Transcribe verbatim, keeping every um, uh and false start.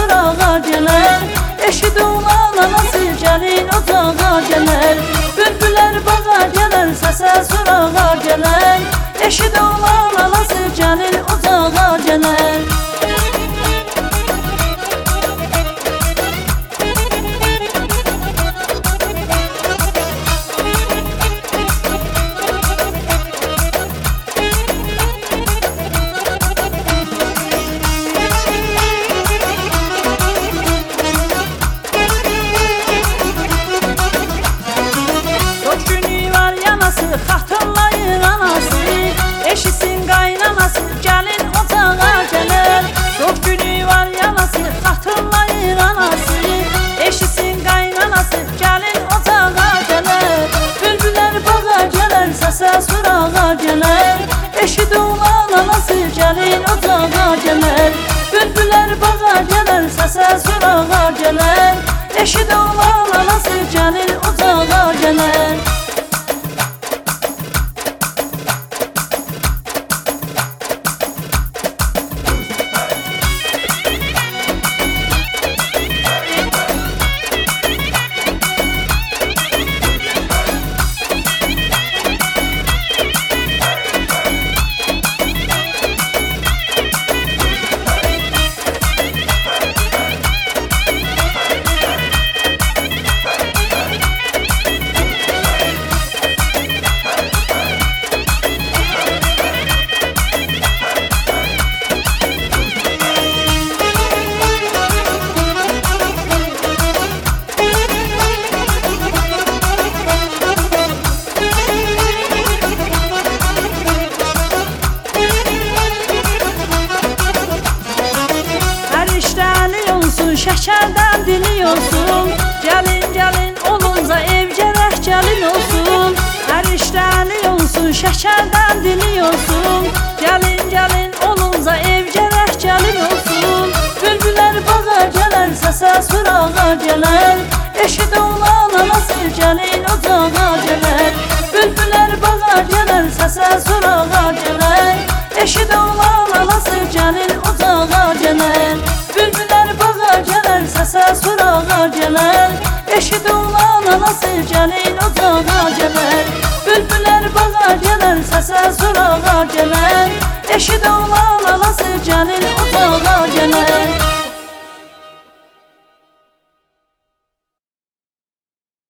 surağa gələr. Eşid olan anası gəlin ocağa gələr. Bülbülər bağa gələr, səsə surağa gələr. Eşid olan anası gəlin ocağa gələr. Xatırlayır anası, eşisin qaynanası gəlin ocağa gələr. Çox günü var yanası, xatırlayır anası, eşisin qaynanası gəlin ocağa gələr. Bülbülər bağa gələr, səsə surağa gələr. Eşid olan anası gəlin ocağa gələr. Bülbülər bağa gələr, səsə surağa gələr. Eşid olan anası gəlin ocağa gələr. Şəkərdən dili olsun, gəlin gəlin olunca ev gərək gəlin olsun. Hər işləli olsun, şəkərdən dili olsun, gəlin gəlin olunca ev gərək gəlin olsun. Bülbülər bağa gələr, səsə surağa gələr. Eşid olan anası gəlin ocağa gələr. Bülbülər bağa gələr, səsə surağa gələr. Eşid olan anası gəlin ocağa gələr. Bülbülər bağa gələr, səsə surağa gələr. Eşid olan anası gəlin ocağa gələr. Bülbülər bağa gələr, səsə surağa gələr. Eşid olan anası gəlin